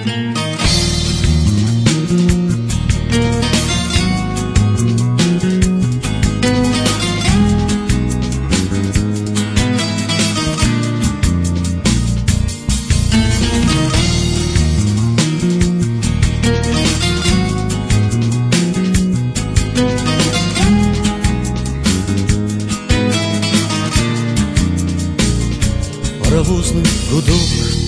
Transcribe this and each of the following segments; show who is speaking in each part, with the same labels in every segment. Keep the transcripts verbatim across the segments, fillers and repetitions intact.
Speaker 1: Паровозный гудок,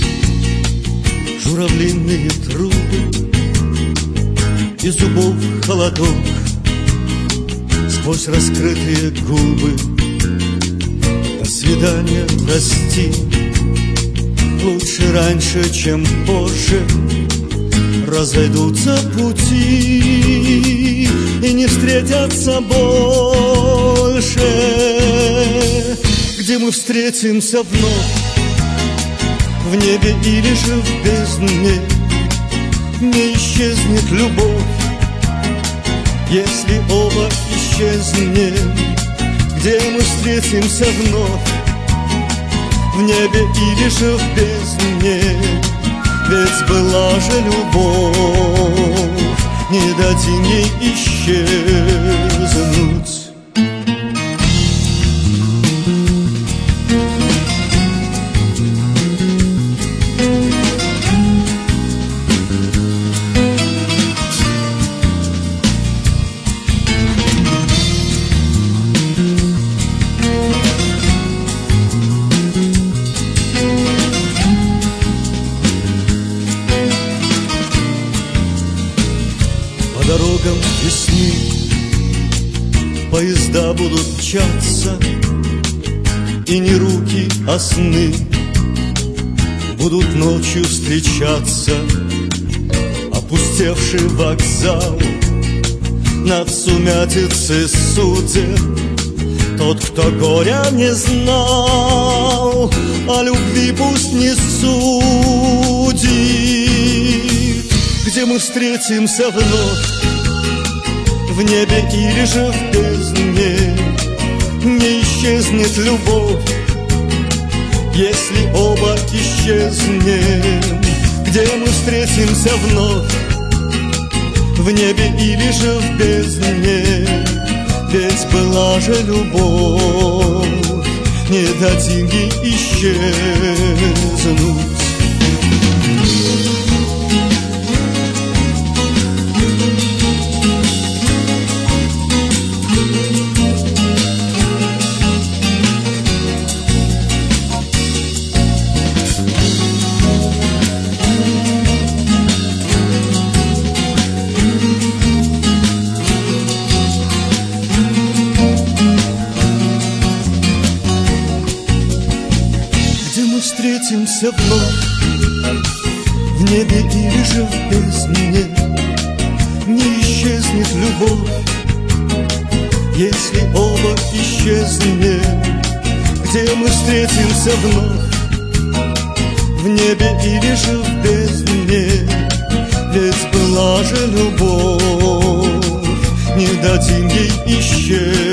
Speaker 1: журавлиные трубы, из зубов холодок, сквозь раскрытые губы. До свидания, прости, лучше раньше, чем позже. Разойдутся пути и не встретятся больше. Где мы встретимся вновь, в небе или же в бездне, не исчезнет любовь, если оба исчезнем. Где мы встретимся вновь, в небе или же в бездне, ведь была же любовь, не дадим ей исчезнуть. По дорогам весны поезда будут мчаться, и не руки, а сны будут ночью встречаться. Опустевший вокзал над сумятицей судеб, тот, кто горя не знал, о любви пусть не судит. Где мы встретимся вновь, в небе или же в бездне, не исчезнет любовь, если оба исчезнем. Где мы встретимся вновь, в небе или же в бездне, ведь была же любовь, не дадим ей исчезнуть. Встретимся вновь, в небе или же в бездне, не исчезнет любовь, если оба исчезнем. Где мы встретимся вновь, в небе или же в бездне, ведь была же любовь, не дадим ей исчезнуть.